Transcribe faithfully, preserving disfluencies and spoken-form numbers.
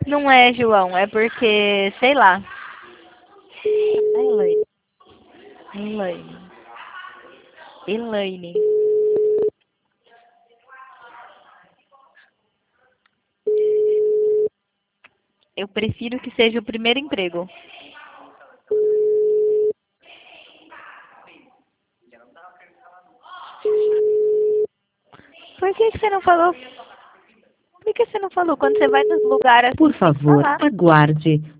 Não é, João, é porque, sei lá. A Elaine. Elaine. Elaine. Eu prefiro que seja o primeiro emprego. Por que, que você não falou? Por que você não falou? Quando você vai nos lugares assim, Por tem que favor, falar. aguarde.